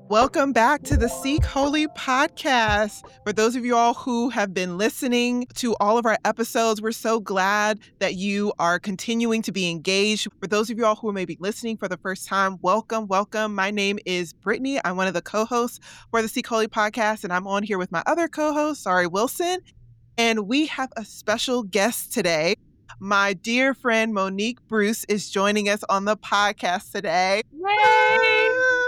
Welcome back to the Seek Holy podcast. For those of you all who have been listening to all of our episodes, we're so glad that you are continuing to be engaged. For those of you all who may be listening for the first time, welcome, welcome. My name is Brittany. I'm one of the co-hosts for the Seek Holy podcast, and I'm on here with my other co-host, Sari Wilson. And we have a special guest today. My dear friend Monique Bruce is joining us on the podcast today. Yay!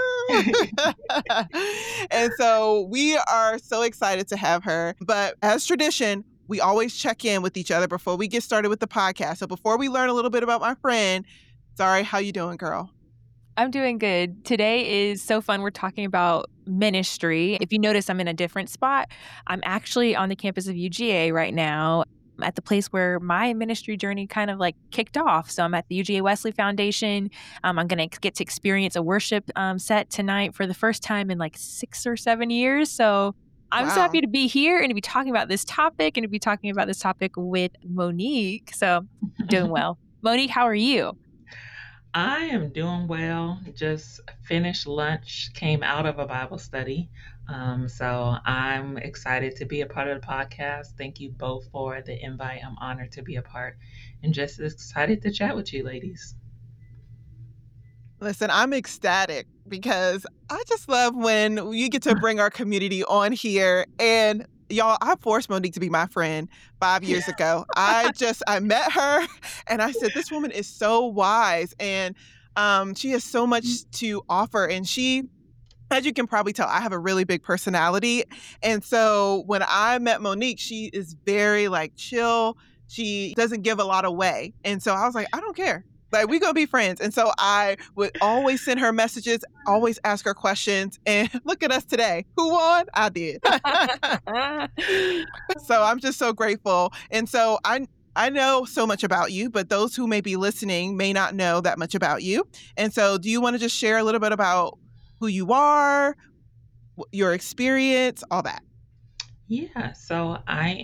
And so we are so excited to have her. But as tradition, we always check in with each other before we get started with the podcast. So before we learn a little bit about my friend, Sari, how you doing, girl? I'm doing good. Today is so fun. We're talking about ministry. If you notice, I'm in a different spot. I'm actually on the campus of UGA right now, at the place where my ministry journey kind of like kicked off. So I'm at the UGA Wesley Foundation. I'm going to get to experience a worship set tonight for the first time in like 6 or 7 years. So I'm so happy to be here and to be talking about this topic with Monique. So I'm doing well. Monique, how are you? I am doing well. Just finished lunch, came out of a Bible study. So I'm excited to be a part of the podcast. Thank you both for the invite. I'm honored to be a part and just excited to chat with you ladies. Listen, I'm ecstatic because I just love when you get to bring our community on here. And y'all, I forced Monique to be my friend 5 years ago. I met her and I said, this woman is so wise and she has so much to offer. And she, as you can probably tell, I have a really big personality. And so when I met Monique, she is very like chill. She doesn't give a lot away. And so I was like, I don't care. Like, we gonna be friends. And so I would always send her messages, always ask her questions. And look at us today. Who won? I did. So I'm just so grateful. And so I know so much about you, but those who may be listening may not know that much about you. And so do you want to just share a little bit about who you are, your experience, all that? Yeah, so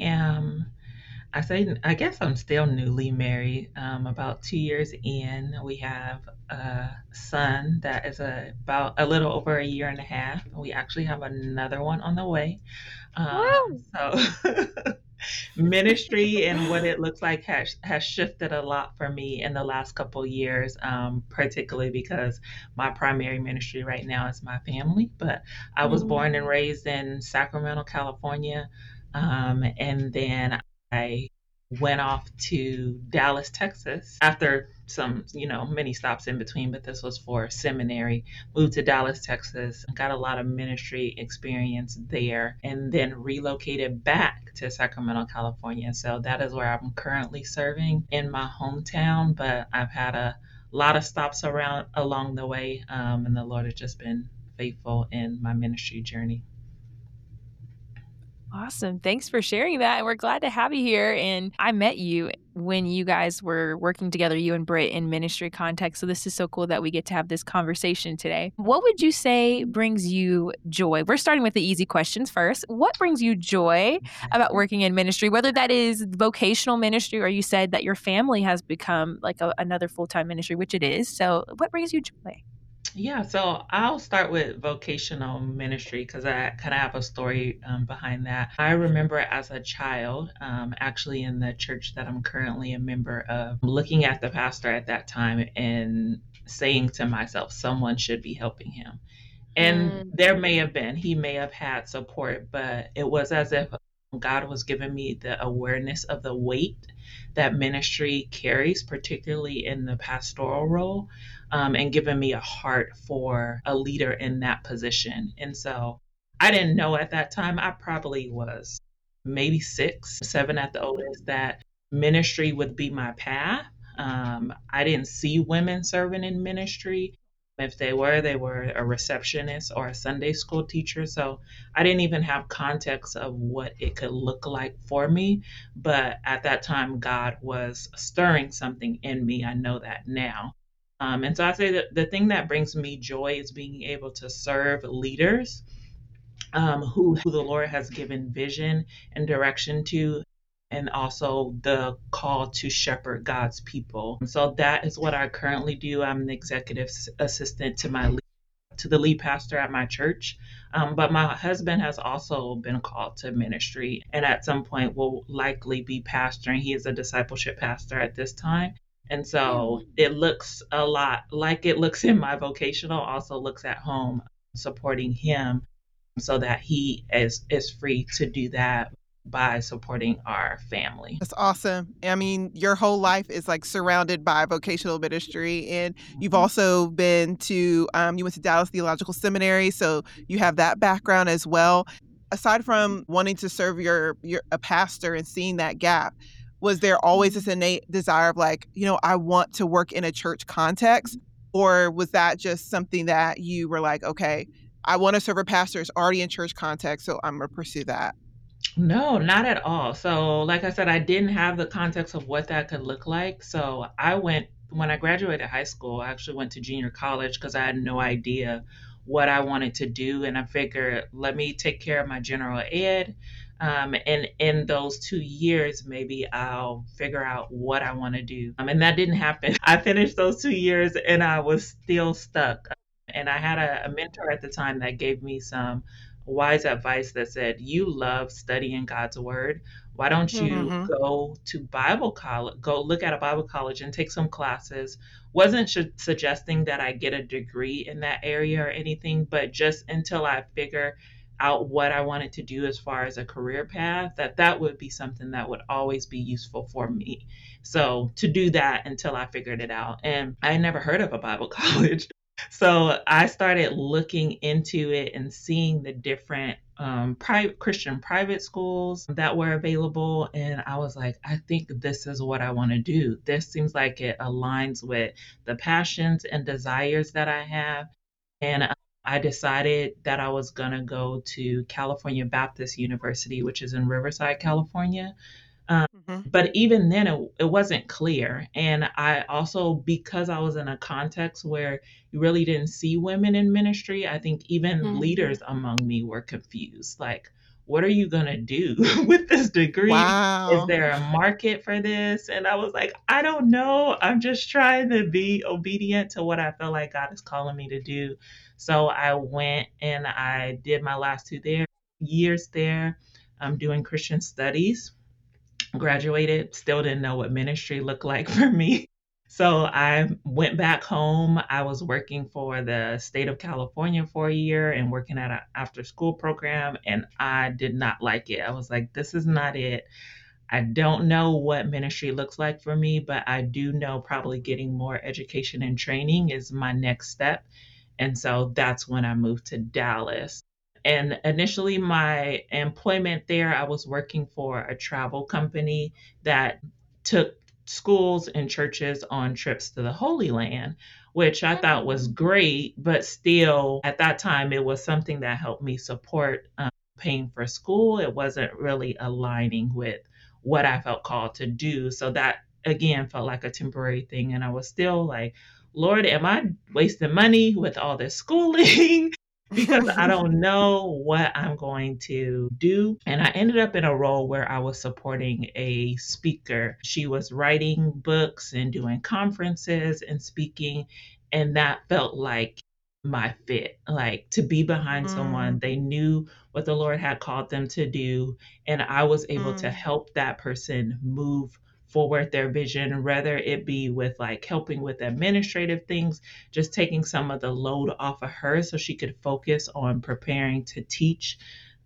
I guess I'm still newly married. About 2 years in, we have a son that is about a little over a year and a half. We actually have another one on the way. So ministry and what it looks like has shifted a lot for me in the last couple of years, particularly because my primary ministry right now is my family. But I was born and raised in Sacramento, California, and then I went off to Dallas, Texas after some, many stops in between, but this was for seminary. Moved to Dallas, Texas, got a lot of ministry experience there, and then relocated back to Sacramento, California. So that is where I'm currently serving in my hometown, but I've had a lot of stops along the way, and the Lord has just been faithful in my ministry journey. Awesome. Thanks for sharing that. And we're glad to have you here. And I met you when you guys were working together, you and Britt, in ministry context. So this is so cool that we get to have this conversation today. What would you say brings you joy? We're starting with the easy questions first. What brings you joy about working in ministry, whether that is vocational ministry or you said that your family has become like another full-time ministry, which it is. So what brings you joy? Yeah, so I'll start with vocational ministry because I kind of have a story behind that. I remember as a child, actually in the church that I'm currently a member of, looking at the pastor at that time and saying to myself, someone should be helping him. And he may have had support, but it was as if God was giving me the awareness of the weight that ministry carries, particularly in the pastoral role, and giving me a heart for a leader in that position. And so I didn't know at that time, I probably was maybe 6, 7 at the oldest, that ministry would be my path. I didn't see women serving in ministry. If they were a receptionist or a Sunday school teacher. So I didn't even have context of what it could look like for me. But at that time, God was stirring something in me. I know that now. And so I say that the thing that brings me joy is being able to serve leaders who the Lord has given vision and direction to, and also the call to shepherd God's people. So that is what I currently do. I'm an executive assistant to my lead to the lead pastor at my church. But my husband has also been called to ministry and at some point will likely be pastoring. He is a discipleship pastor at this time. And so it looks a lot like it looks in my vocational, also looks at home supporting him so that he is free to do that by supporting our family. That's awesome. I mean, your whole life is like surrounded by vocational ministry, and you've also been to, you went to Dallas Theological Seminary, so you have that background as well. Aside from wanting to serve a pastor and seeing that gap, was there always this innate desire of like, I want to work in a church context? Or was that just something that you were like, okay, I want to serve a pastor, it's already in church context, so I'm going to pursue that? No, not at all. So, like I said, I didn't have the context of what that could look like. So, when I graduated high school, I actually went to junior college because I had no idea what I wanted to do. And I figured, let me take care of my general ed. And in those 2 years, maybe I'll figure out what I want to do. And that didn't happen. I finished those 2 years and I was still stuck. And I had a mentor at the time that gave me some wise advice that said, you love studying God's word. Why don't you go to Bible college, go look at a Bible college and take some classes? Wasn't suggesting that I get a degree in that area or anything, but just until I figure out what I wanted to do as far as a career path, that would be something that would always be useful for me. So to do that until I figured it out. And I never heard of a Bible college. So I started looking into it and seeing the different Christian private schools that were available. And I was like, I think this is what I want to do. This seems like it aligns with the passions and desires that I have. And I decided that I was going to go to California Baptist University, which is in Riverside, California. But even then, it wasn't clear. And I also, because I was in a context where you really didn't see women in ministry, I think even leaders among me were confused. Like, what are you going to do with this degree? Wow. Is there a market for this? And I was like, I don't know. I'm just trying to be obedient to what I feel like God is calling me to do. So I went and I did my last 2 years there. I'm doing Christian studies. Graduated, still didn't know what ministry looked like for me. So I went back home. I was working for the state of California for a year and working at an after school program, and I did not like it. I was like, this is not it. I don't know what ministry looks like for me, but I do know probably getting more education and training is my next step. And so that's when I moved to Dallas. And initially, my employment there, I was working for a travel company that took schools and churches on trips to the Holy Land, which I thought was great. But still, at that time, it was something that helped me support paying for school. It wasn't really aligning with what I felt called to do. So that, again, felt like a temporary thing. And I was still like, Lord, am I wasting money with all this schooling? Because I don't know what I'm going to do. And I ended up in a role where I was supporting a speaker. She was writing books and doing conferences and speaking. And that felt like my fit, like to be behind someone. They knew what the Lord had called them to do. And I was able to help that person move forward their vision, whether it be with like helping with administrative things, just taking some of the load off of her so she could focus on preparing to teach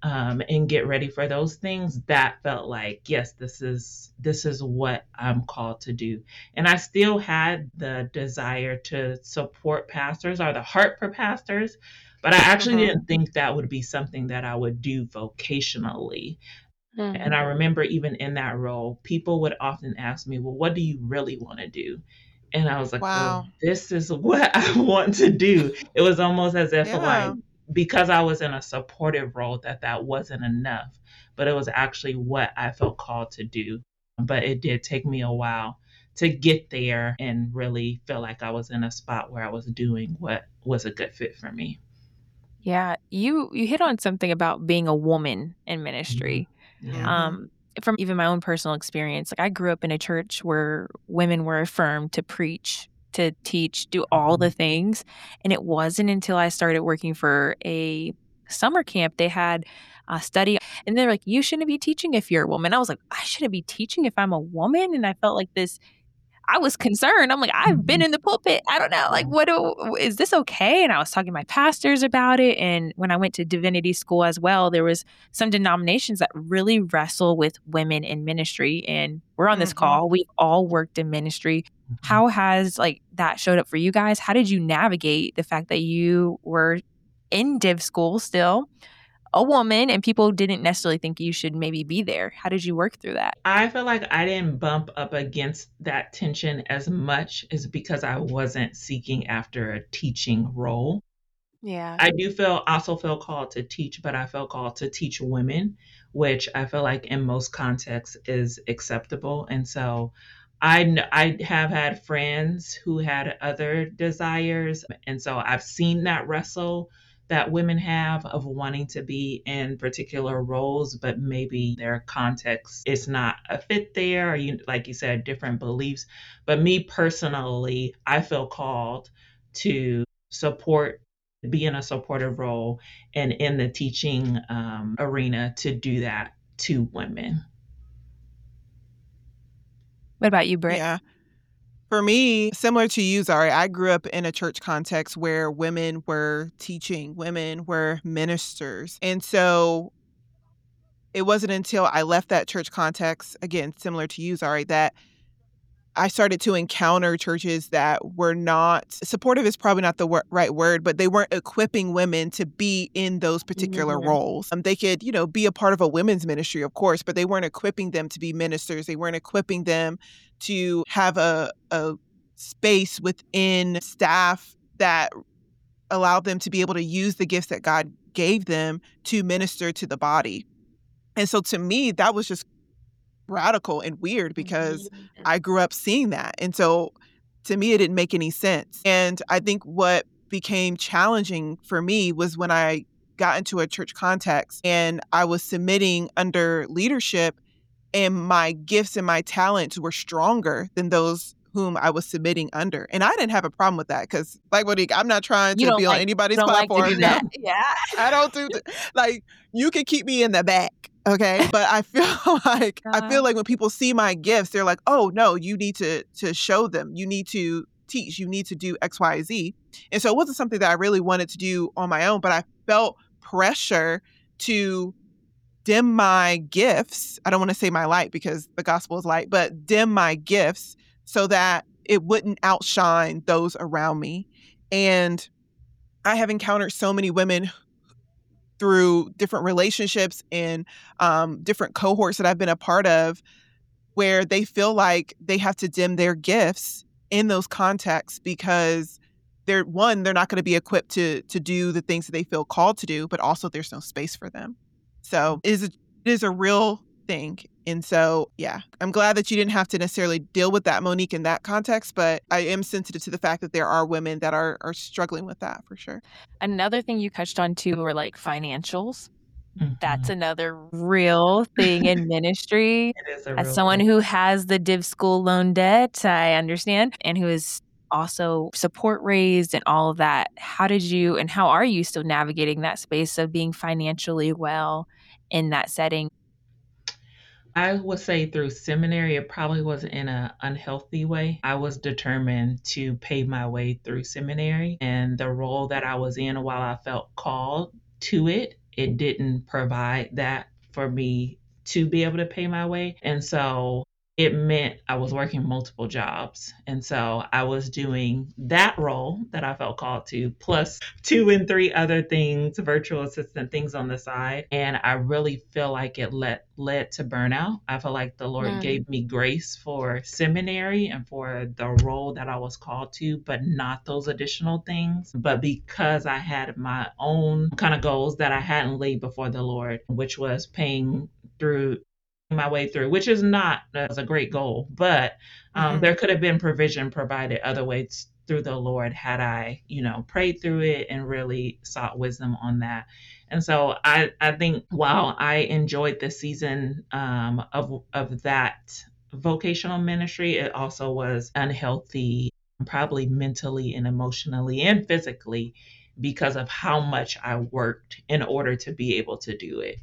and get ready for those things. That felt like, yes, this is what I'm called to do. And I still had the desire to support pastors or the heart for pastors, but I actually didn't think that would be something that I would do vocationally. And I remember even in that role, people would often ask me, well, what do you really want to do? And I was like, Wow. well, this is what I want to do. It was almost as if like, because I was in a supportive role, that wasn't enough, but it was actually what I felt called to do. But it did take me a while to get there and really feel like I was in a spot where I was doing what was a good fit for me. Yeah, you hit on something about being a woman in ministry. From even my own personal experience, like I grew up in a church where women were affirmed to preach to teach, do all the things. And it wasn't until I started working for a summer camp, they had a study and they're like, you shouldn't be teaching if you're a woman. I was like, I shouldn't be teaching if I'm a woman. And I felt like this, I was concerned. I'm like, I've been in the pulpit. I don't know. Like, is this okay? And I was talking to my pastors about it. And when I went to divinity school as well, there was some denominations that really wrestle with women in ministry. And we're on this call. We've all worked in ministry. How has like that showed up for you guys? How did you navigate the fact that you were in div school still, a woman, and people didn't necessarily think you should maybe be there? How did you work through that? I feel like I didn't bump up against that tension as much is because I wasn't seeking after a teaching role. Yeah. I do also feel called to teach, but I feel called to teach women, which I feel like in most contexts is acceptable. And so I have had friends who had other desires. And so I've seen that wrestle that women have of wanting to be in particular roles, but maybe their context is not a fit there, or like you said, different beliefs. But me personally, I feel called to be in a supportive role and in the teaching arena to do that to women. What about you, Britt? Yeah. For me, similar to you, Zari, I grew up in a church context where women were teaching, women were ministers. And so it wasn't until I left that church context, again, similar to you, Zari, that I started to encounter churches that were not, supportive is probably not the right word, but they weren't equipping women to be in those particular roles. They could, be a part of a women's ministry, of course, but they weren't equipping them to be ministers. They weren't equipping them to have a space within staff that allowed them to be able to use the gifts that God gave them to minister to the body. And so to me, that was just radical and weird because I grew up seeing that. And so to me, it didn't make any sense. And I think what became challenging for me was when I got into a church context and I was submitting under leadership and my gifts and my talents were stronger than those whom I was submitting under. And I didn't have a problem with that because, like, Monique, I'm not trying to be on anybody's platform. Like to do that. Yeah. I don't do that. Like, you can keep me in the back. Okay. But I feel like when people see my gifts, they're like, oh no, you need to show them. You need to teach. You need to do X, Y, Z. And so it wasn't something that I really wanted to do on my own, but I felt pressure to dim my gifts. I don't want to say my light because the gospel is light, but dim my gifts so that it wouldn't outshine those around me. And I have encountered so many women through different relationships and different cohorts that I've been a part of where they feel like they have to dim their gifts in those contexts because they're not going to be equipped to do the things that they feel called to do, but also there's no space for them. So it is a real thing. And so, yeah, I'm glad that you didn't have to necessarily deal with that, Monique, in that context, but I am sensitive to the fact that there are women that are struggling with that for sure. Another thing you touched on too were like financials. That's another real thing in ministry. It is As someone who has the div school loan debt, I understand, and who is also support raised and all of that. How are you still navigating that space of being financially well in that setting? I would say through seminary, it probably was in an unhealthy way. I was determined to pay my way through seminary, and the role that I was in, while I felt called to it, it didn't provide that for me to be able to pay my way. And so it meant I was working multiple jobs. And so I was doing that role that I felt called to, plus 2 and 3 other things, virtual assistant things on the side. And I really feel like it led to burnout. I feel like the Lord gave me grace for seminary and for the role that I was called to, but not those additional things. But because I had my own kind of goals that I hadn't laid before the Lord, which was paying my way through, which is not as a great goal, but there could have been provision provided other ways through the Lord had I, prayed through it and really sought wisdom on that. And so I think while I enjoyed the season of that vocational ministry, it also was unhealthy probably mentally and emotionally and physically, because of how much I worked in order to be able to do it.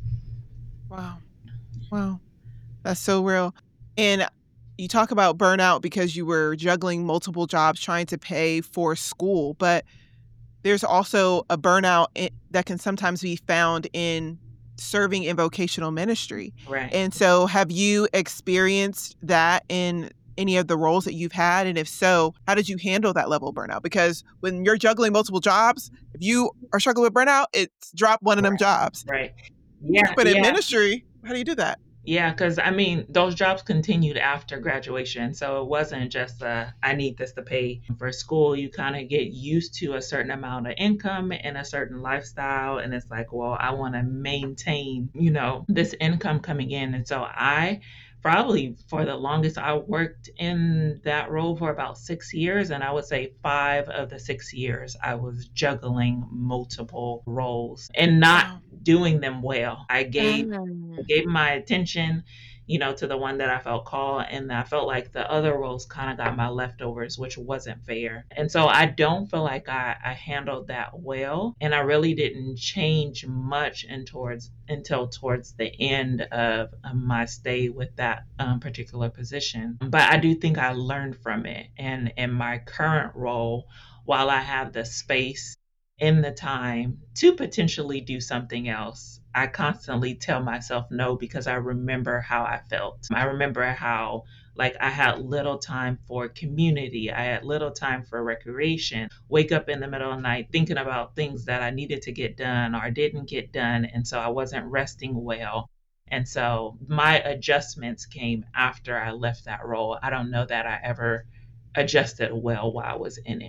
Wow. Wow. That's so real. And you talk about burnout because you were juggling multiple jobs trying to pay for school, but there's also a burnout that can sometimes be found in serving in vocational ministry. Right. And so have you experienced that in any of the roles that you've had? And if so, how did you handle that level of burnout? Because when you're juggling multiple jobs, if you are struggling with burnout, it's drop one of them jobs. Right. Yeah. But in ministry, how do you do that? Yeah, because I mean, those jobs continued after graduation. So it wasn't just I need this to pay for school. You kind of get used to a certain amount of income and a certain lifestyle. And it's like, well, I want to maintain, this income coming in. And so I probably for the longest, I worked in that role for about 6 years. And I would say 5 of the 6 years, I was juggling multiple roles and not doing them well. I gave my attention, to the one that I felt called, and I felt like the other roles kind of got my leftovers, which wasn't fair. And so I don't feel like I handled that well, and I really didn't change much until towards the end of my stay with that particular position. But I do think I learned from it, and in my current role, while I have the space and the time to potentially do something else, I constantly tell myself no, because I remember how I felt. I remember how I had little time for community. I had little time for recreation. Wake up in the middle of the night thinking about things that I needed to get done or didn't get done. And so I wasn't resting well. And so my adjustments came after I left that role. I don't know that I ever adjusted well while I was in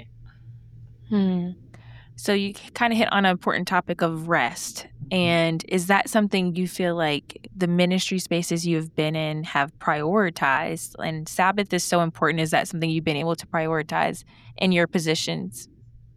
it. So you kind of hit on an important topic of rest. And is that something you feel like the ministry spaces you've been in have prioritized? And Sabbath is so important. Is that something you've been able to prioritize in your positions?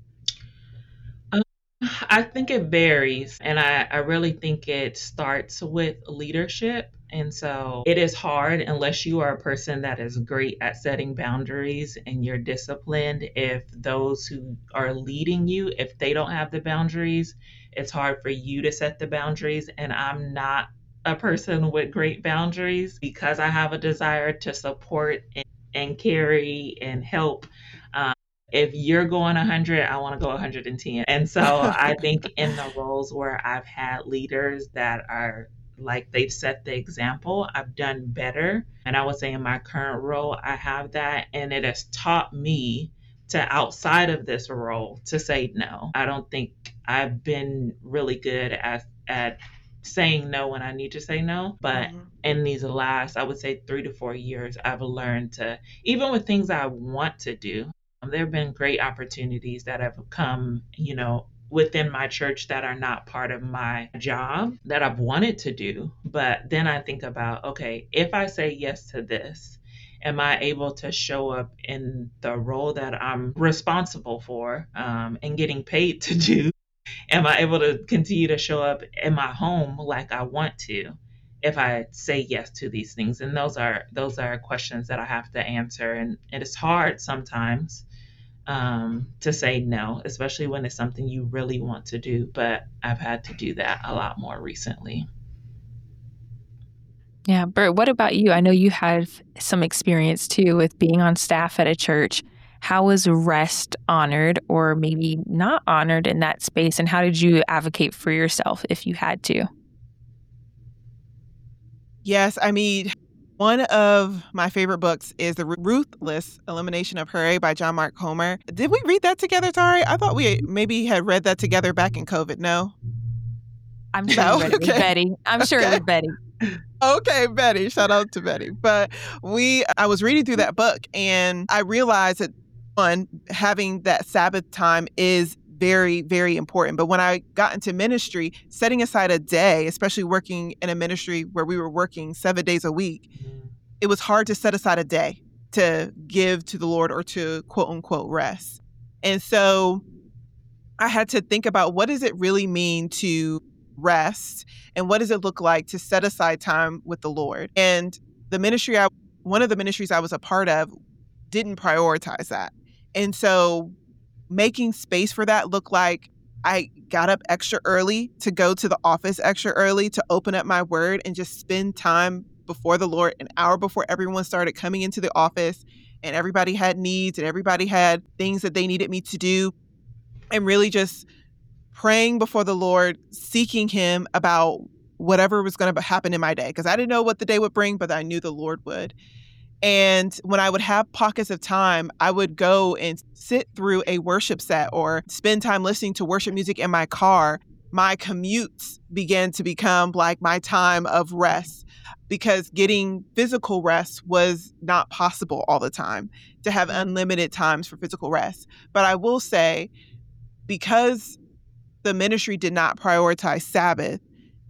I think it varies. And I really think it starts with leadership. And so it is hard unless you are a person that is great at setting boundaries and you're disciplined. If those who are leading you, if they don't have the boundaries, it's hard for you to set the boundaries. And I'm not a person with great boundaries because I have a desire to support and carry and help. If you're going 100, I want to go 110. And so I think in the roles where I've had leaders that are they've set the example, I've done better. And I would say in my current role, I have that. And it has taught me to, outside of this role, to say no. I don't think I've been really good at saying no when I need to say no. But in these last, I would say 3 to 4 years, I've learned to, even with things I want to do, there have been great opportunities that have come, within my church that are not part of my job that I've wanted to do. But then I think about, okay, if I say yes to this, am I able to show up in the role that I'm responsible for and getting paid to do? Am I able to continue to show up in my home like I want to if I say yes to these things? And those are questions that I have to answer. And it is hard sometimes to say no, especially when it's something you really want to do. But I've had to do that a lot more recently. Yeah. Bert, what about you? I know you have some experience too with being on staff at a church. How was rest honored or maybe not honored in that space? And how did you advocate for yourself if you had to? Yes. I mean, one of my favorite books is The Ruthless Elimination of Hurry by John Mark Comer. Did we read that together, Tari? I thought we maybe had read that together back in COVID. No? I'm sure it was Betty. I'm sure it was Betty. Okay, Betty. Shout out to Betty. But I was reading through that book and I realized that, one, having that Sabbath time is very, very important. But when I got into ministry, setting aside a day, especially working in a ministry where we were working 7 days a week, it was hard to set aside a day to give to the Lord or to quote unquote rest. And so I had to think about, what does it really mean to rest? And what does it look like to set aside time with the Lord? And one of the ministries I was a part of didn't prioritize that. And so making space for that looked like I got up extra early to go to the office extra early to open up my word and just spend time before the Lord an hour before everyone started coming into the office and everybody had needs and everybody had things that they needed me to do, and really just praying before the Lord, seeking him about whatever was going to happen in my day, because I didn't know what the day would bring, but I knew the Lord would. And when I would have pockets of time, I would go and sit through a worship set or spend time listening to worship music in my car. My commutes began to become like my time of rest, because getting physical rest was not possible all the time, to have unlimited times for physical rest. But I will say, because the ministry did not prioritize Sabbath,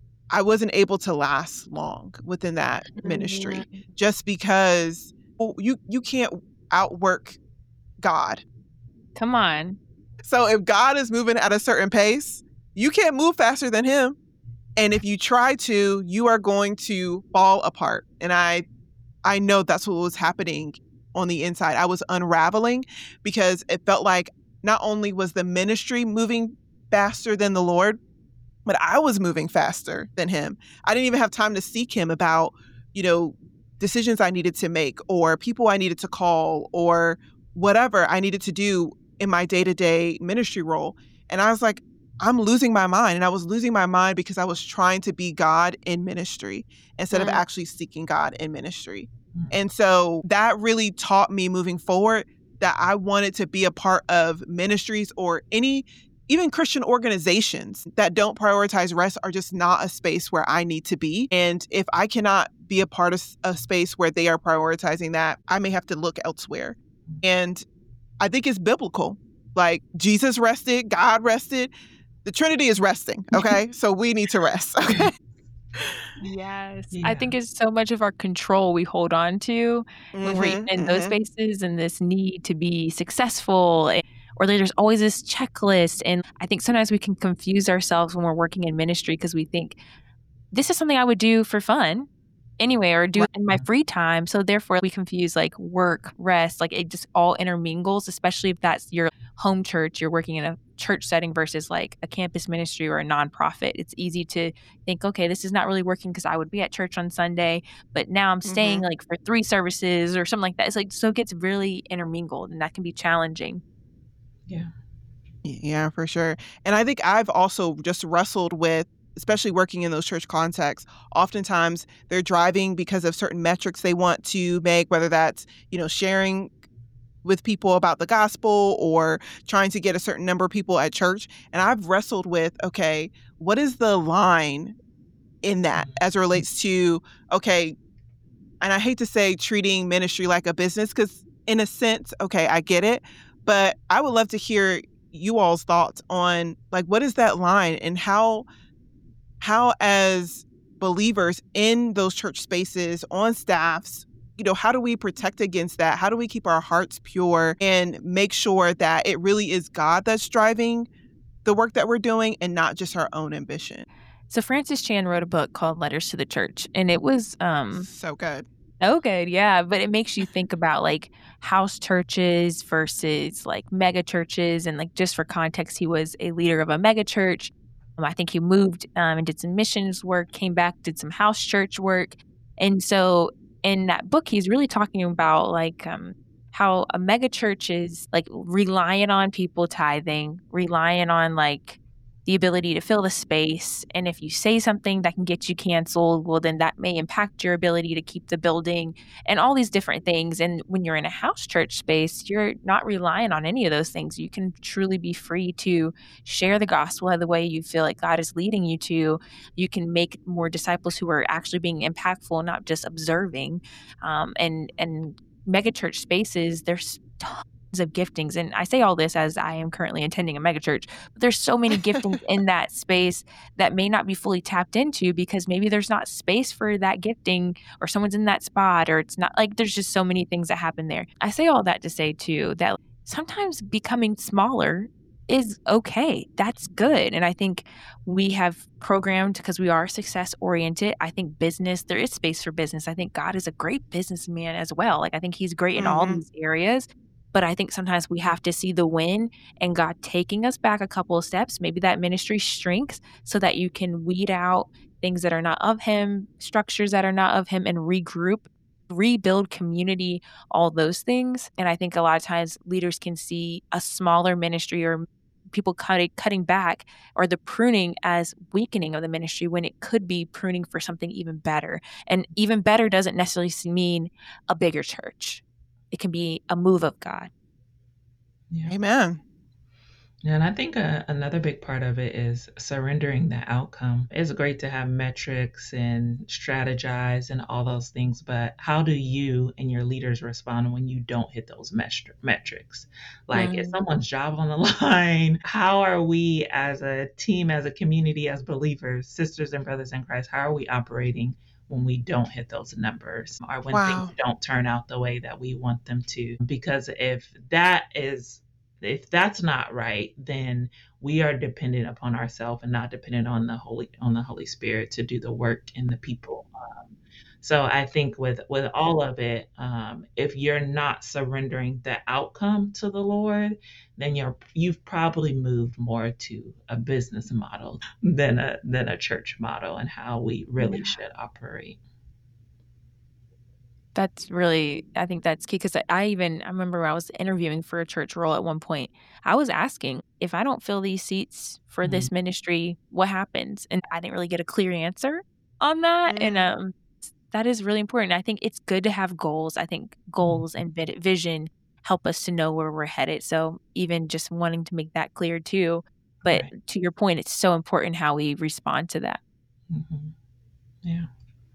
I wasn't able to last long within that ministry, just because you can't outwork God. Come on. So if God is moving at a certain pace, you can't move faster than him. And if you try to, you are going to fall apart. And I know that's what was happening on the inside. I was unraveling because it felt like not only was the ministry moving faster than the Lord, but I was moving faster than him. I didn't even have time to seek him about, decisions I needed to make or people I needed to call or whatever I needed to do in my day-to-day ministry role. And I was like, I'm losing my mind. And I was losing my mind because I was trying to be God in ministry instead of actually seeking God in ministry. And so that really taught me moving forward that I wanted to be a part of ministries or even Christian organizations that don't prioritize rest are just not a space where I need to be. And if I cannot be a part of a space where they are prioritizing that, I may have to look elsewhere. And I think it's biblical. Like Jesus rested, God rested. The Trinity is resting, okay? So we need to rest, okay? Yes. Yeah. I think it's so much of our control we hold on to when we're in those spaces, and this need to be successful, or there's always this checklist. And I think sometimes we can confuse ourselves when we're working in ministry because we think this is something I would do for fun anyway, or do it in my free time. So therefore we confuse like work, rest, like it just all intermingles, especially if that's your home church, you're working in a church setting versus like a campus ministry or a nonprofit. It's easy to think, okay, this is not really working because I would be at church on Sunday, but now I'm staying like for 3 services or something like that. It's like, so it gets really intermingled, and that can be challenging. Yeah, for sure. And I think I've also just wrestled with, especially working in those church contexts, oftentimes they're driving because of certain metrics they want to make, whether that's, sharing with people about the gospel or trying to get a certain number of people at church. And I've wrestled with, okay, what is the line in that as it relates to, okay, and I hate to say treating ministry like a business, because in a sense, okay, I get it, but I would love to hear you all's thoughts on like, what is that line, and how as believers in those church spaces, on staffs, how do we protect against that? How do we keep our hearts pure and make sure that it really is God that's driving the work that we're doing and not just our own ambition? So Francis Chan wrote a book called Letters to the Church, and it was so good. Oh, good. Yeah. But it makes you think about like house churches versus like mega churches. And like, just for context, he was a leader of a mega church. I think he moved and did some missions work, came back, did some house church work. And so in that book, he's really talking about like how a mega church is like relying on people tithing, relying on like the ability to fill the space. And if you say something that can get you canceled, well, then that may impact your ability to keep the building and all these different things. And when you're in a house church space, you're not relying on any of those things. You can truly be free to share the gospel the way you feel like God is leading you to. You can make more disciples who are actually being impactful, not just observing. And mega church spaces, there's tons of giftings. And I say all this as I am currently attending a megachurch, but there's so many giftings in that space that may not be fully tapped into because maybe there's not space for that gifting, or someone's in that spot, or it's not like, there's just so many things that happen there. I say all that to say too, that sometimes becoming smaller is okay. That's good. And I think we have programmed, because we are success oriented. I think business, there is space for business. I think God is a great businessman as well. Like I think he's great in all these areas. But I think sometimes we have to see the win and God taking us back a couple of steps. Maybe that ministry shrinks so that you can weed out things that are not of Him, structures that are not of Him, and regroup, rebuild community, all those things. And I think a lot of times leaders can see a smaller ministry or people cutting back or the pruning as weakening of the ministry when it could be pruning for something even better. And even better doesn't necessarily mean a bigger church. It can be a move of God. Yeah. Amen. And I think another big part of it is surrendering the outcome. It's great to have metrics and strategize and all those things, but how do you and your leaders respond when you don't hit those metrics? Like, is someone's job on the line? How are we as a team, as a community, as believers, sisters and brothers in Christ, how are we operating when we don't hit those numbers or when things don't turn out the way that we want them to? Because if that's not right, then we are dependent upon ourselves and not dependent on the Holy Spirit to do the work in the people. So I think with all of it, if you're not surrendering the outcome to the Lord, then you've probably moved more to a business model than a church model and how we really should operate. That's really, I think that's key because I remember when I was interviewing for a church role at one point, I was asking, if I don't fill these seats for this ministry, what happens? And I didn't really get a clear answer on that. And that is really important. I think it's good to have goals. I think goals and vision help us to know where we're headed. So even just wanting to make that clear too. But to your point, it's so important how we respond to that. Yeah.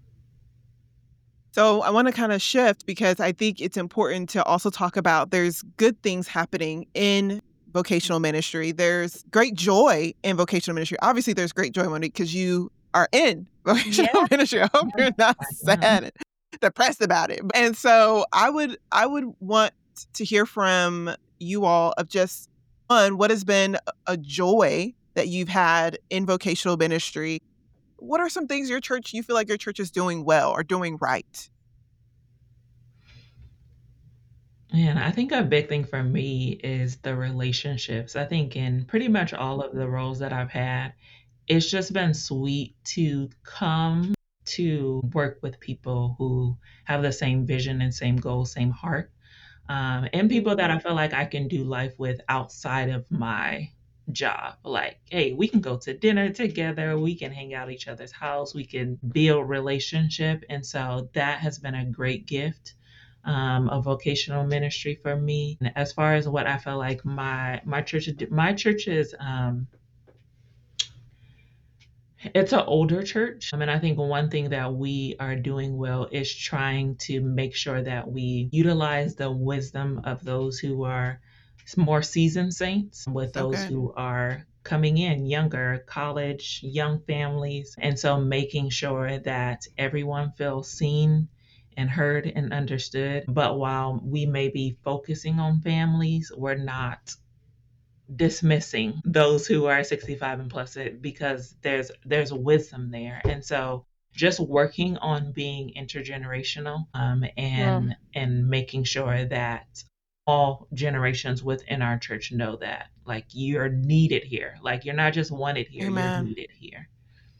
So I want to kind of shift because I think it's important to also talk about there's good things happening in vocational ministry. There's great joy in vocational ministry. Obviously, there's great joy, Monique, because you are in vocational ministry. I hope you're not sad and depressed about it. And so I would want to hear from you all of just, one, what has been a joy that you've had in vocational ministry? What are some things you feel like your church is doing well or doing right? And I think a big thing for me is the relationships. I think in pretty much all of the roles that I've had, it's just been sweet to come to work with people who have the same vision and same goal, same heart, and people that I feel like I can do life with outside of my job. Like, hey, we can go to dinner together, we can hang out at each other's house, we can build relationship. And so that has been a great gift of vocational ministry for me. And as far as what I feel like my church is it's an older church. And I think one thing that we are doing well is trying to make sure that we utilize the wisdom of those who are more seasoned saints with those who are coming in younger, college, young families. And so making sure that everyone feels seen and heard and understood. But while we may be focusing on families, we're not dismissing those who are 65 and plus because there's wisdom there. And so just working on being intergenerational and making sure that all generations within our church know that, like, you're needed here. Like, you're not just wanted here, you're needed here.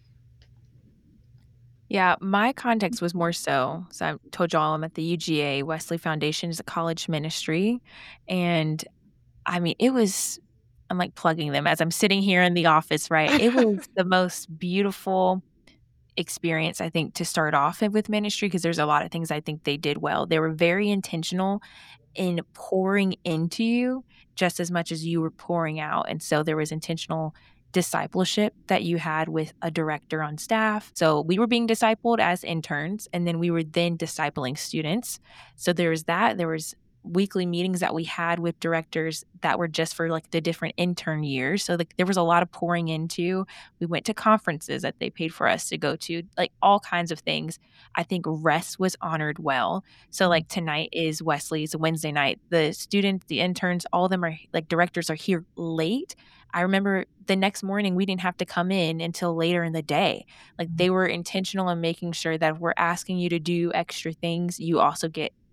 Yeah, my context was more so I told y'all I'm at the UGA. Wesley Foundation is a college ministry. And I mean, I'm like plugging them as I'm sitting here in the office, right? It was the most beautiful experience, I think, to start off with ministry because there's a lot of things I think they did well. They were very intentional in pouring into you just as much as you were pouring out. And so there was intentional discipleship that you had with a director on staff. So we were being discipled as interns, and then we were then discipling students. So there was that. There was weekly meetings that we had with directors that were just for like the different intern years. So like there was a lot of pouring into. We went to conferences that they paid for us to go to, like all kinds of things. I think rest was honored well. So like tonight is Wesley's Wednesday night. The students, the interns, all of them are like directors are here late. I remember the next morning we didn't have to come in until later in the day. Like they were intentional in making sure that if we're asking you to do extra things, you also get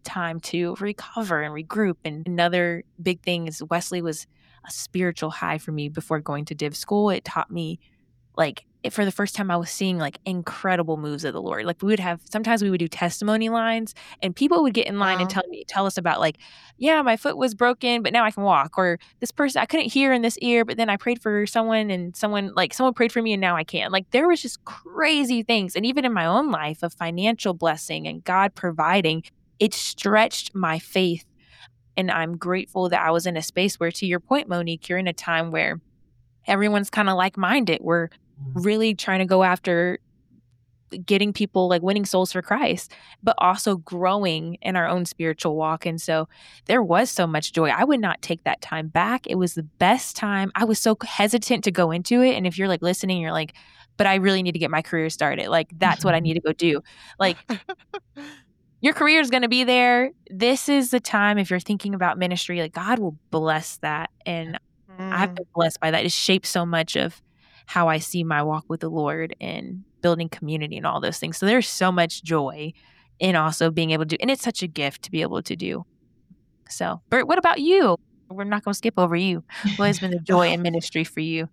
time to recover and regroup. And another big thing is Wesley was a spiritual high for me before going to div school. It taught me, like, for the first time I was seeing like incredible moves of the Lord. Like sometimes we would do testimony lines and people would get in line and tell us about like, yeah, my foot was broken, but now I can walk. Or this person, I couldn't hear in this ear, but then I prayed for someone and someone prayed for me and now I can. Like there was just crazy things. And even in my own life of financial blessing and God providing, it stretched my faith. And I'm grateful that I was in a space where, to your point, Monique, you're in a time where everyone's kind of like-minded. We're really trying to go after getting people, like winning souls for Christ, but also growing in our own spiritual walk. And so there was so much joy. I would not take that time back. It was the best time. I was so hesitant to go into it. And if you're like listening, you're like, but I really need to get my career started. Like that's what I need to go do. Like your career is going to be there. This is the time, if you're thinking about ministry, like God will bless that. And I've been blessed by that. It shaped so much of how I see my walk with the Lord and building community and all those things. So there's so much joy in also being able to do, and it's such a gift to be able to do. So, Bert, what about you? We're not going to skip over you. What has been the joy in ministry for you?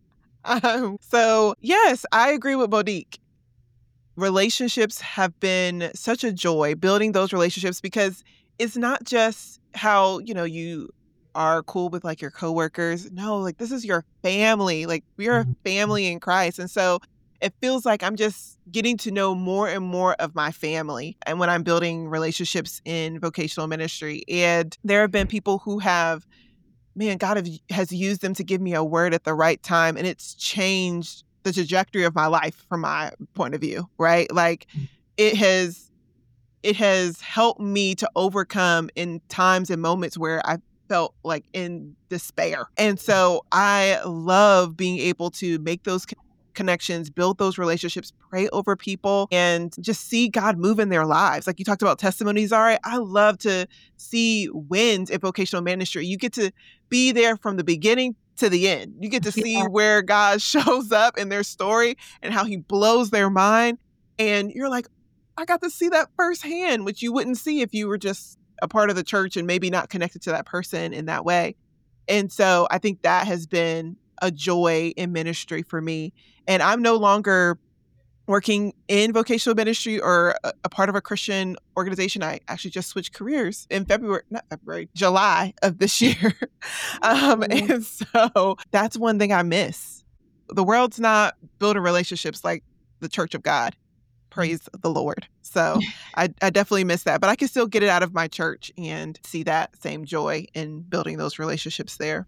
So yes, I agree with Monique. Relationships have been such a joy, building those relationships, because it's not just how, you are cool with like your coworkers. No, like this is your family. Like we are a family in Christ. And so it feels like I'm just getting to know more and more of my family. And when I'm building relationships in vocational ministry, and there have been people who have, God has used them to give me a word at the right time. And it's changed the trajectory of my life from my point of view, right? Like it has helped me to overcome in times and moments where I felt like in despair. And so I love being able to make those connections, build those relationships, pray over people, and just see God move in their lives. Like you talked about testimonies, all right. I love to see wins in vocational ministry. You get to be there from the beginning to the end. You get to see where God shows up in their story and how he blows their mind. And you're like, I got to see that firsthand, which you wouldn't see if you were just a part of the church and maybe not connected to that person in that way. And so I think that has been a joy in ministry for me. And I'm no longer working in vocational ministry or a part of a Christian organization. I actually just switched careers in July of this year. And so that's one thing I miss. The world's not building relationships like the Church of God. Praise the Lord. So I definitely miss that, but I can still get it out of my church and see that same joy in building those relationships there.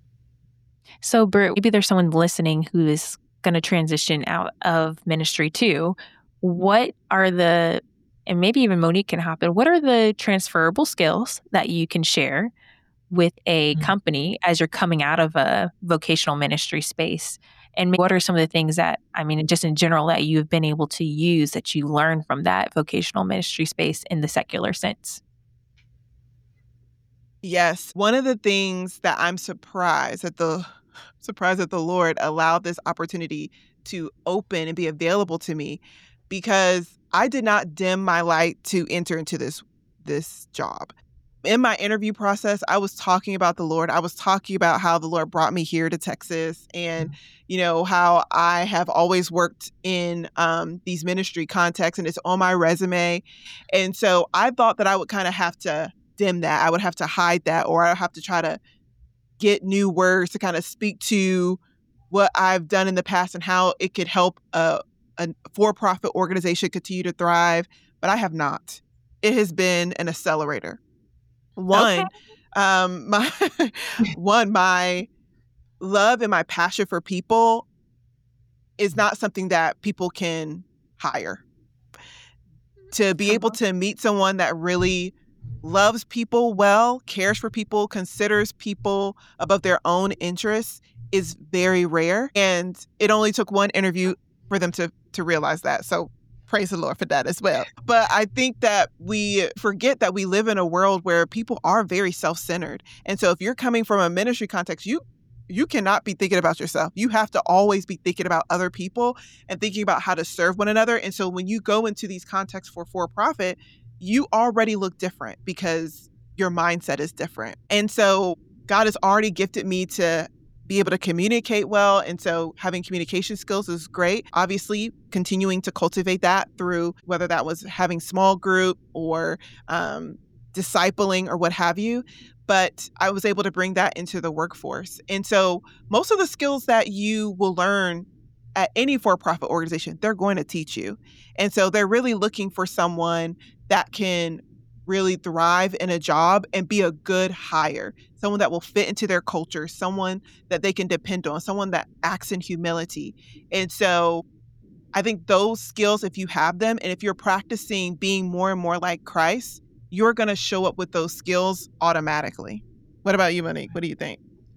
So, Bert, maybe there's someone listening who is going to transition out of ministry too. What are and maybe even Monique can hop in, what are the transferable skills that you can share with a company as you're coming out of a vocational ministry space? And what are some of the things that, just in general, that you've been able to use that you learned from that vocational ministry space in the secular sense? Yes. One of the things that I'm surprised that the Lord allowed this opportunity to open and be available to me, because I did not dim my light to enter into this job. In my interview process, I was talking about the Lord. I was talking about how the Lord brought me here to Texas and, how I have always worked in these ministry contexts, and it's on my resume. And so I thought that I would kind of have to dim that. I would have to hide that, or I would have to try to get new words to kind of speak to what I've done in the past and how it could help a for-profit organization continue to thrive. But I have not. It has been an accelerator. My love and my passion for people is not something that people can hire. To be able to meet someone that really loves people well, cares for people, considers people above their own interests is very rare. And it only took one interview for them to realize that. So praise the Lord for that as well. But I think that we forget that we live in a world where people are very self-centered. And so if you're coming from a ministry context, you cannot be thinking about yourself. You have to always be thinking about other people and thinking about how to serve one another. And so when you go into these contexts for-profit, you already look different because your mindset is different. And so God has already gifted me to be able to communicate well. And so having communication skills is great. Obviously, continuing to cultivate that through whether that was having small group or discipling or what have you. But I was able to bring that into the workforce. And so most of the skills that you will learn at any for-profit organization, they're going to teach you. And so they're really looking for someone that can really thrive in a job and be a good hire, someone that will fit into their culture, someone that they can depend on, someone that acts in humility. And so I think those skills, if you have them, and if you're practicing being more and more like Christ, you're going to show up with those skills automatically. What about you, Monique? What do you think?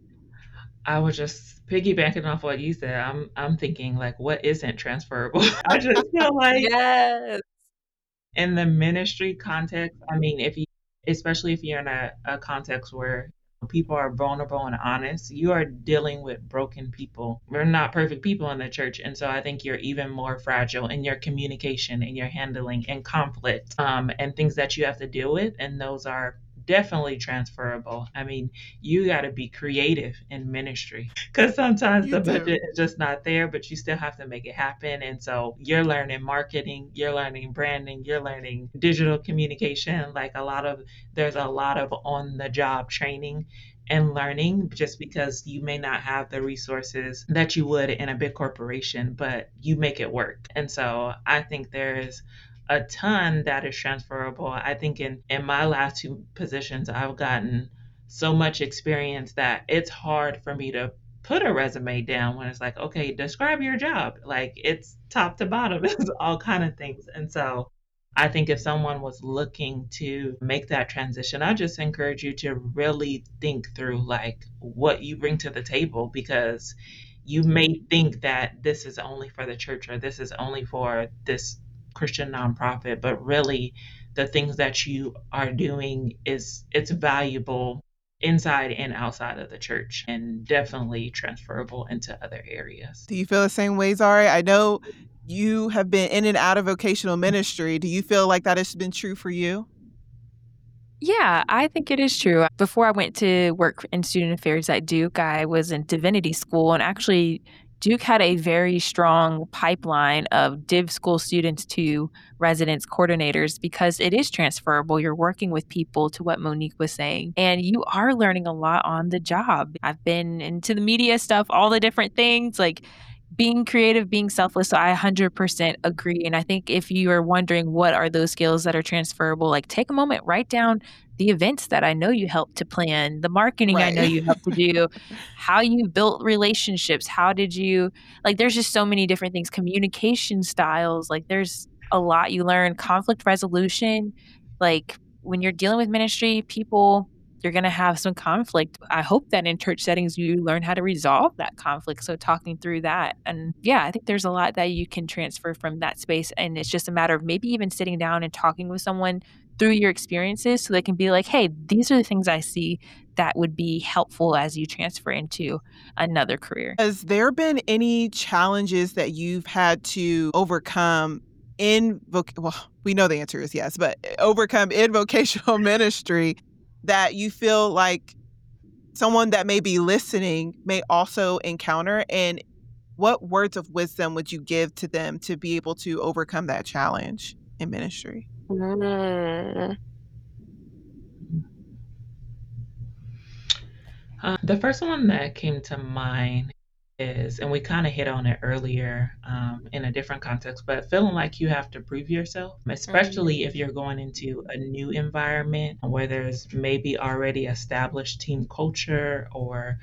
I was just piggybacking off what you said. I'm thinking like, what isn't transferable? I just feel like Yes. in the ministry context, I mean, especially if you're in a context where people are vulnerable and honest, you are dealing with broken people. We're not perfect people in the church. And so I think you're even more fragile in your communication and your handling and conflict, and things that you have to deal with. And those are definitely transferable. I mean, you got to be creative in ministry because sometimes You the do. budget is just not there, but you still have to make it happen. And so you're learning marketing, you're learning branding, you're learning digital communication. There's a lot of on the job training and learning just because you may not have the resources that you would in a big corporation, but you make it work. And so I think there's a ton that is transferable. I think in my last two positions, I've gotten so much experience that it's hard for me to put a resume down when it's like, okay, describe your job. Like it's top to bottom, it's all kind of things. And so I think if someone was looking to make that transition, I just encourage you to really think through like what you bring to the table, because you may think that this is only for the church or this is only for this Christian nonprofit, but really the things that you are doing it's valuable inside and outside of the church and definitely transferable into other areas. Do you feel the same way, Zari? I know you have been in and out of vocational ministry. Do you feel like that has been true for you? Yeah, I think it is true. Before I went to work in student affairs at Duke, I was in divinity school, and actually Duke had a very strong pipeline of div school students to residence coordinators because it is transferable. You're working with people, to what Monique was saying, and you are learning a lot on the job. I've been into the media stuff, all the different things, like being creative, being selfless. So I 100% agree. And I think if you are wondering what are those skills that are transferable, like take a moment, write down the events that I know you helped to plan, the marketing I know Right. you helped to do, how you built relationships, how did you, like, there's just so many different things, communication styles, like, there's a lot you learn, conflict resolution. Like, when you're dealing with ministry, people, you're going to have some conflict. I hope that in church settings, you learn how to resolve that conflict. So, talking through that. And yeah, I think there's a lot that you can transfer from that space. And it's just a matter of maybe even sitting down and talking with someone through your experiences so they can be like, hey, these are the things I see that would be helpful as you transfer into another career. Has there been any challenges that you've had to overcome well, we know the answer is yes, but overcome in vocational ministry that you feel like someone that may be listening may also encounter? And what words of wisdom would you give to them to be able to overcome that challenge in ministry? The first one that came to mind is, and we kind of hit on it earlier in a different context, but feeling like you have to prove yourself, especially if you're going into a new environment where there's maybe already established team culture or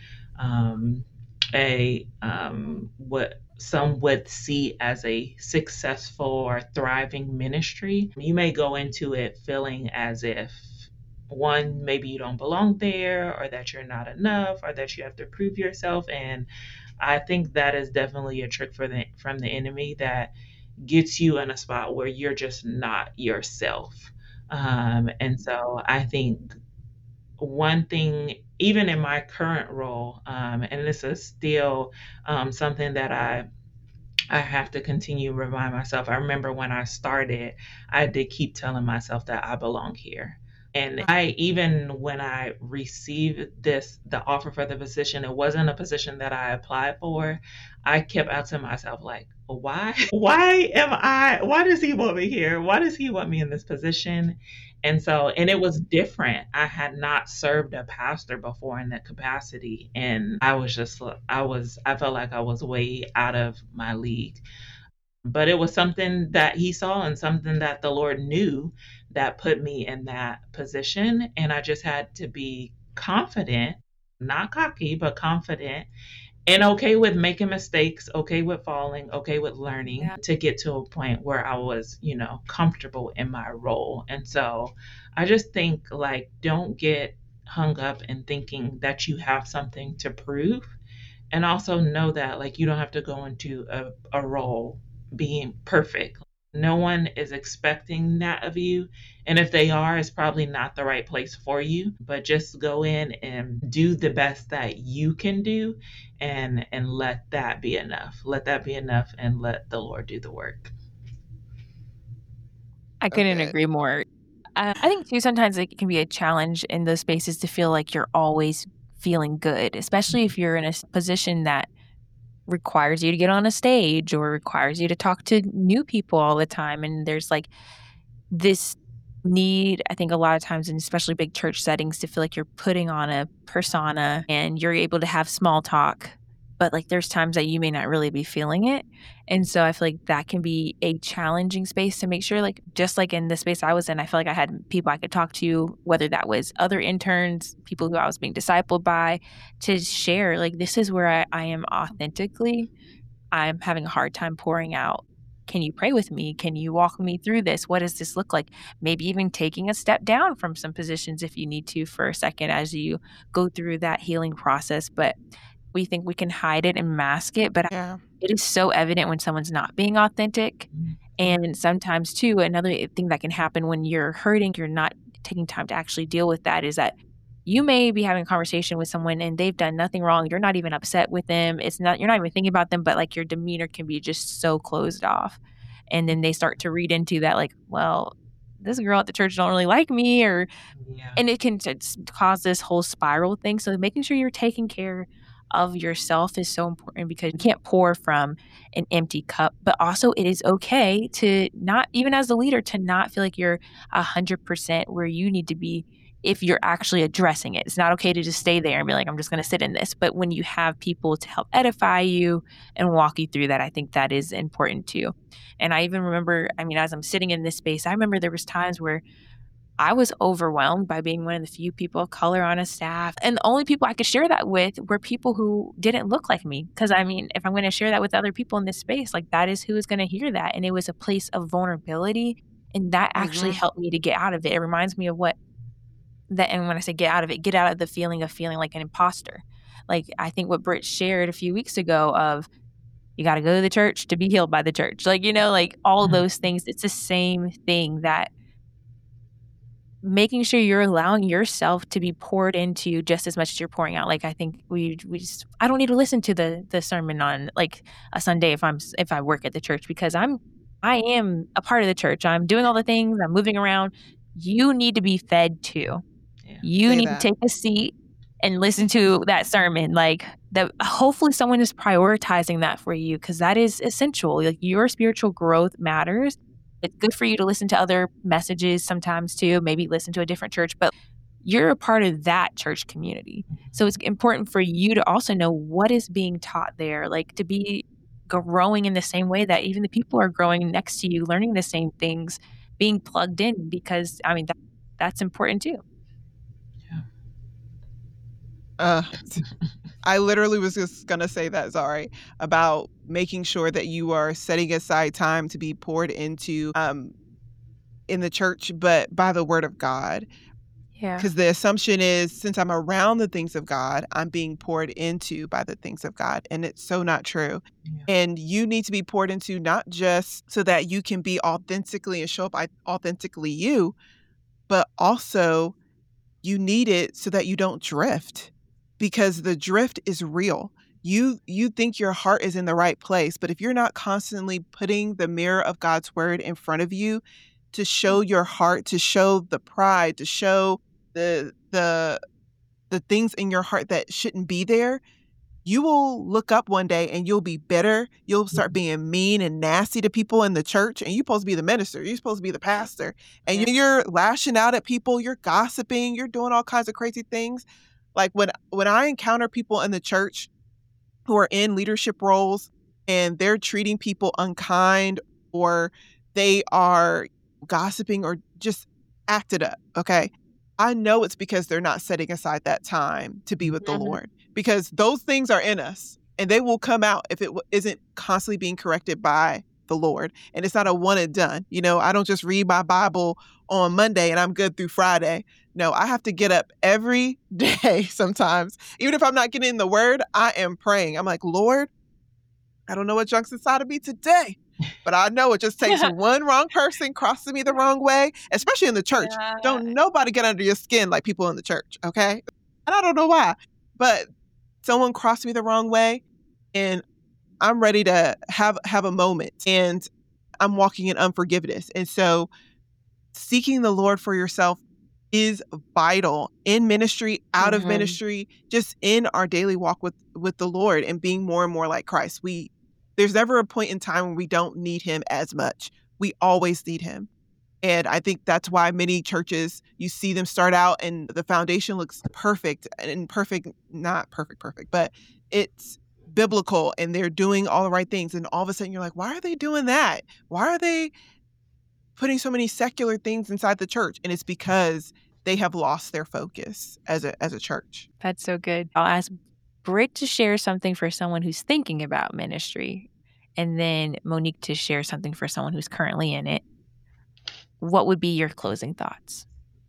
what some would see as a successful or thriving ministry. You may go into it feeling as if one, maybe you don't belong there, or that you're not enough, or that you have to prove yourself. And I think that is definitely a trick from the enemy that gets you in a spot where you're just not yourself. And so I think one thing, even in my current role, and this is still something that I have to continue to remind myself. I remember when I started, I did keep telling myself that I belong here. And I, even when I received the offer for the position, it wasn't a position that I applied for. I kept asking myself, like, why? Why does he want me here? Why does he want me in this position? And so, and it was different. I had not served a pastor before in that capacity. And I felt like I was way out of my league. But it was something that he saw and something that the Lord knew that put me in that position. And I just had to be confident, not cocky, but confident and okay with making mistakes, okay with falling, okay with learning to get to a point where I was, comfortable in my role. And so I just think, like, don't get hung up in thinking that you have something to prove. And also know that, like, you don't have to go into a role being perfect. No one is expecting that of you. And if they are, it's probably not the right place for you. But just go in and do the best that you can do, and let that be enough. Let that be enough, and let the Lord do the work. I couldn't agree more. I think too, sometimes it can be a challenge in those spaces to feel like you're always feeling good, especially if you're in a position that requires you to get on a stage or requires you to talk to new people all the time. And there's like this need, I think a lot of times, in especially big church settings, to feel like you're putting on a persona and you're able to have small talk. But like there's times that you may not really be feeling it. And so I feel like that can be a challenging space to make sure, like, just like in the space I was in, I feel like I had people I could talk to, whether that was other interns, people who I was being discipled by, to share, like, this is where I am authentically. I'm having a hard time pouring out. Can you pray with me? Can you walk me through this? What does this look like? Maybe even taking a step down from some positions if you need to for a second as you go through that healing process. But we think we can hide it and mask it, but it is so evident when someone's not being authentic. And sometimes too, another thing that can happen when you're hurting, you're not taking time to actually deal with that, is that you may be having a conversation with someone and they've done nothing wrong. You're not even upset with them. You're not even thinking about them, but like your demeanor can be just so closed off. And then they start to read into that, like, well, this girl at the church don't really like me, and it can just cause this whole spiral thing. So making sure you're taking care of yourself is so important, because you can't pour from an empty cup. But also it is okay to not, even as the leader, to not feel like you're 100% where you need to be if you're actually addressing it. It's not okay to just stay there and be like, I'm just going to sit in this. But when you have people to help edify you and walk you through that, I think that is important too. And I even remember, as I'm sitting in this space, I remember there was times where I was overwhelmed by being one of the few people of color on a staff. And the only people I could share that with were people who didn't look like me. Because, if I'm going to share that with other people in this space, like, that is who is going to hear that. And it was a place of vulnerability. And that actually helped me to get out of it. It reminds me of and when I say get out of it, get out of the feeling of feeling like an imposter. Like, I think what Britt shared a few weeks ago of, you got to go to the church to be healed by the church. Like, like all those things, it's the same thing, that making sure you're allowing yourself to be poured into just as much as you're pouring out. Like, I think I don't need to listen to the sermon on like a Sunday if I work at the church, because I am a part of the church. I'm doing all the things, I'm moving around. You need to be fed too. You need to take a seat and listen to that sermon. Like, that, hopefully someone is prioritizing that for you, because that is essential. Like, your spiritual growth matters. It's good for you to listen to other messages sometimes too, maybe listen to a different church, but you're a part of that church community. So it's important for you to also know what is being taught there, like to be growing in the same way that even the people are growing next to you, learning the same things, being plugged in, because that's important too. I literally was just going to say that, Zari, about making sure that you are setting aside time to be poured into in the church, but by the word of God. Yeah. Because the assumption is, since I'm around the things of God, I'm being poured into by the things of God. And it's so not true. Yeah. And you need to be poured into, not just so that you can be authentically and show up authentically you, but also you need it so that you don't drift. Because the drift is real. you think your heart is in the right place, but if you're not constantly putting the mirror of God's word in front of you to show your heart, to show the pride, to show the things in your heart that shouldn't be there, you will look up one day and you'll be bitter. You'll start being mean and nasty to people in the church, and you're supposed to be the minister. You're supposed to be the pastor. And Yeah. you're lashing out at people. You're gossiping. You're doing all kinds of crazy things. Like when I encounter people in the church who are in leadership roles and they're treating people unkind, or they are gossiping or just acted up, okay? I know it's because they're not setting aside that time to be with the Mhm. Lord, because those things are in us and they will come out if it isn't constantly being corrected by the Lord. And it's not a one and done. I don't just read my Bible on Monday and I'm good through Friday. No, I have to get up every day sometimes. Even if I'm not getting in the word, I am praying. I'm like, Lord, I don't know what junk's inside of me today, but I know it just takes one wrong person crossing me the wrong way, especially in the church. Yeah. Don't nobody get under your skin like people in the church, okay? And I don't know why, but someone crossed me the wrong way and I'm ready to have a moment, and I'm walking in unforgiveness. And so seeking the Lord for yourself is vital in ministry, out of Mhm. ministry, just in our daily walk with the Lord and being more and more like Christ. There's never a point in time when we don't need him as much. We always need him. And I think that's why many churches, you see them start out and the foundation looks perfect, and not perfect, but it's biblical and they're doing all the right things. And all of a sudden you're like, why are they doing that? Why are they putting so many secular things inside the church? And it's because they have lost their focus as a church. That's so good. I'll ask Britt to share something for someone who's thinking about ministry, and then Monique to share something for someone who's currently in it. What would be your closing thoughts?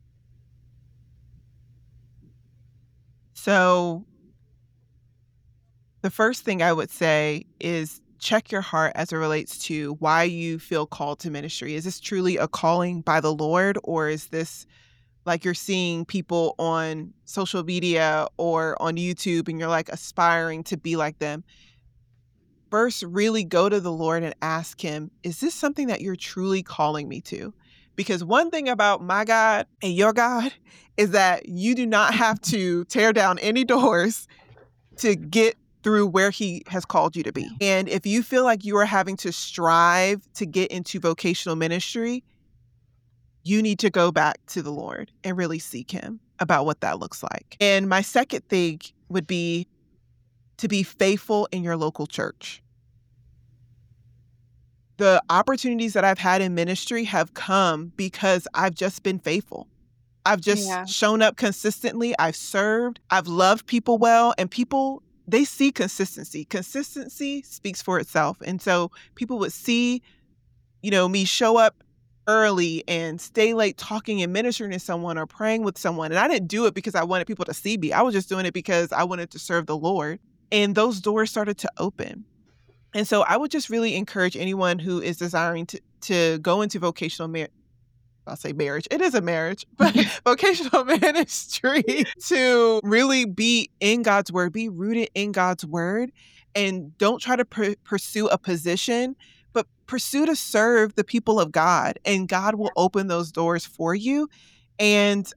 So the first thing I would say is check your heart as it relates to why you feel called to ministry. Is this truly a calling by the Lord, or is this like you're seeing people on social media or on YouTube and you're like aspiring to be like them? First, really go to the Lord and ask him, is this something that you're truly calling me to? Because one thing about my God and your God is that you do not have to tear down any doors to get through where he has called you to be. And if you feel like you are having to strive to get into vocational ministry, you need to go back to the Lord and really seek him about what that looks like. And my second thing would be to be faithful in your local church. The opportunities that I've had in ministry have come because I've just been faithful. I've just shown up consistently. I've served. I've loved people well, and people, they see consistency. Consistency speaks for itself. And so people would see, me show up early and stay late talking and ministering to someone or praying with someone. And I didn't do it because I wanted people to see me. I was just doing it because I wanted to serve the Lord. And those doors started to open. And so I would just really encourage anyone who is desiring to go into vocational I'll say marriage. It is a marriage, but vocational ministry, to really be in God's word, be rooted in God's word, and don't try to pursue a position, but pursue to serve the people of God, and God will open those doors for you, and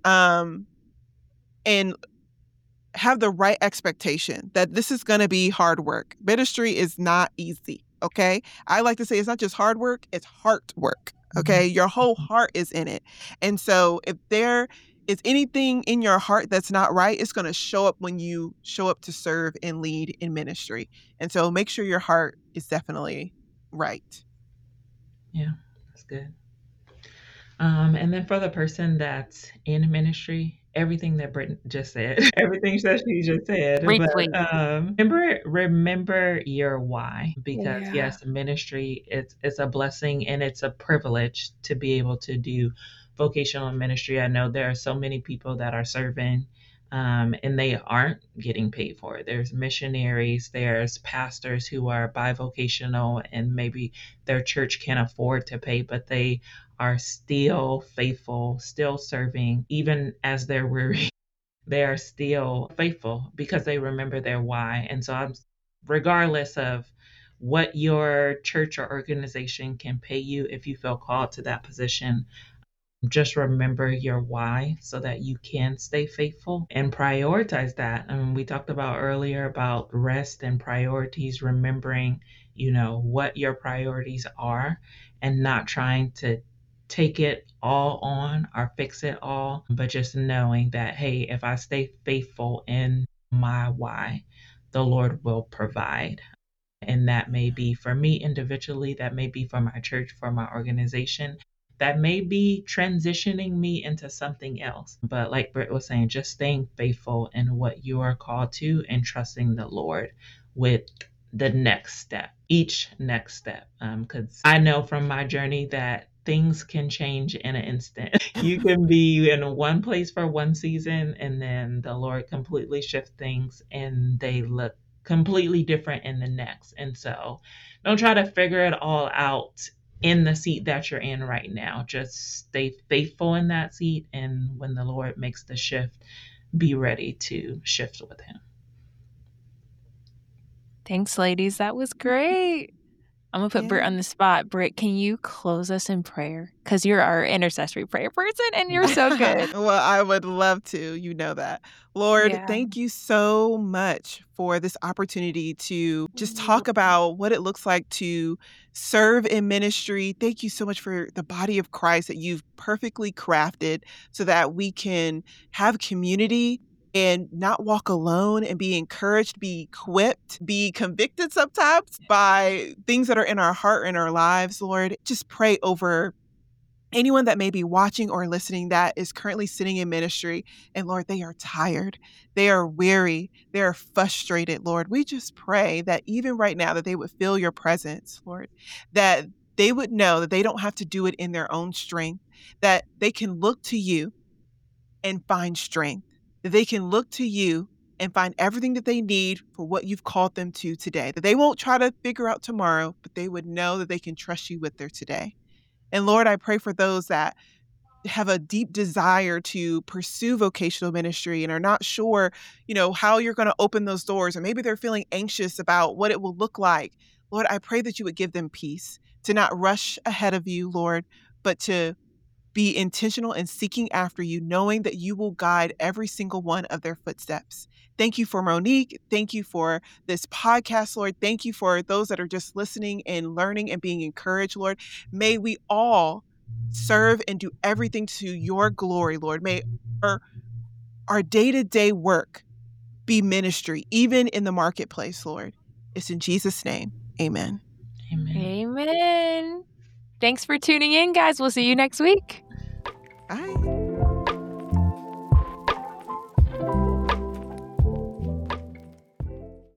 have the right expectation that this is going to be hard work. Ministry is not easy, okay? I like to say it's not just hard work, it's heart work, okay? Your whole heart is in it. And so if there is anything in your heart that's not right, it's going to show up when you show up to serve and lead in ministry. And so make sure your heart is definitely right. Yeah, that's good. And then for the person that's in ministry, everything that Britt just said, everything that she just said. Briefly. But remember your why, because yes, ministry it's a blessing and it's a privilege to be able to do vocational ministry. I know there are so many people that are serving and they aren't getting paid for it. There's missionaries, there's pastors who are bivocational and maybe their church can't afford to pay, but they are still faithful, still serving, even as they're weary. They are still faithful because they remember their why. And so I'm regardless of what your church or organization can pay you, if you feel called to that position, just remember your why so that you can stay faithful and prioritize that. And we talked about earlier about rest and priorities, remembering, what your priorities are and not trying to take it all on or fix it all, but just knowing that, hey, if I stay faithful in my why, the Lord will provide. And that may be for me individually, that may be for my church, for my organization, that may be transitioning me into something else. But like Britt was saying, just staying faithful in what you are called to and trusting the Lord with the next step, each next step. Because I know from my journey that things can change in an instant. You can be in one place for one season, and then the Lord completely shifts things and they look completely different in the next. And so don't try to figure it all out in the seat that you're in right now. Just stay faithful in that seat. And when the Lord makes the shift, be ready to shift with him. Thanks, ladies. That was great. I'm going to put Britt on the spot. Britt, can you close us in prayer? Because you're our intercessory prayer person and you're so good. Well, I would love to. You know that. Lord, thank you so much for this opportunity to just talk about what it looks like to serve in ministry. Thank you so much for the body of Christ that you've perfectly crafted so that we can have community and not walk alone and be encouraged, be equipped, be convicted sometimes by things that are in our heart and our lives, Lord. Just pray over anyone that may be watching or listening that is currently sitting in ministry. And Lord, they are tired. They are weary. They are frustrated, Lord. We just pray that even right now that they would feel your presence, Lord, that they would know that they don't have to do it in their own strength, that they can look to you and find strength, that they can look to you and find everything that they need for what you've called them to today, that they won't try to figure out tomorrow, but they would know that they can trust you with their today. And Lord, I pray for those that have a deep desire to pursue vocational ministry and are not sure, how you're going to open those doors, or maybe they're feeling anxious about what it will look like. Lord, I pray that you would give them peace, to not rush ahead of you, Lord, but to be intentional in seeking after you, knowing that you will guide every single one of their footsteps. Thank you for Monique. Thank you for this podcast, Lord. Thank you for those that are just listening and learning and being encouraged, Lord. May we all serve and do everything to your glory, Lord. May our day-to-day work be ministry, even in the marketplace, Lord. It's in Jesus' name. Amen. Amen. Amen. Thanks for tuning in, guys. We'll see you next week. Bye.